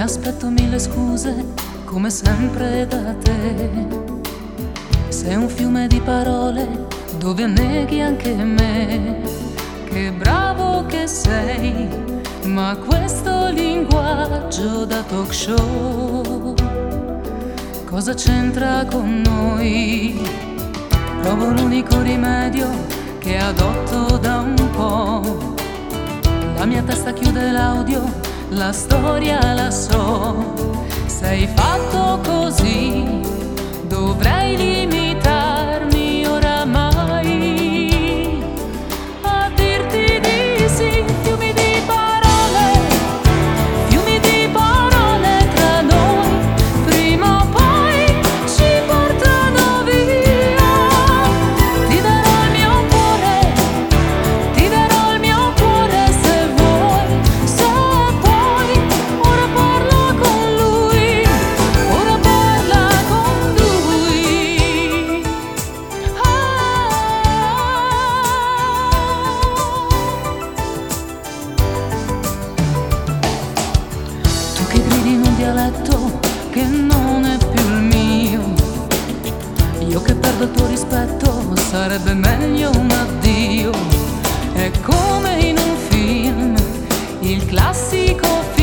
aspetto mille scuse, come sempre da te. Sei un fiume di parole dove anneghi anche me. Che bravo che sei, ma questo linguaggio da talk show cosa c'entra con noi? Provo l'unico rimedio che adotto da un po'. La mia testa chiude l'audio, la storia la so. Sei fatto così, dovrei limitarmi oramai a dirti di sì. Fiumi di parole tra noi, prima o poi ci portano via. Ti darò il mio cuore, ti darò il mio cuore se vuoi, se puoi. Ora parla con lui, ora parla con lui. Tu che gridi in un dialetto che non è più il mio, io che perdo il tuo rispetto, sarebbe meglio un addio. È come in un film, il classico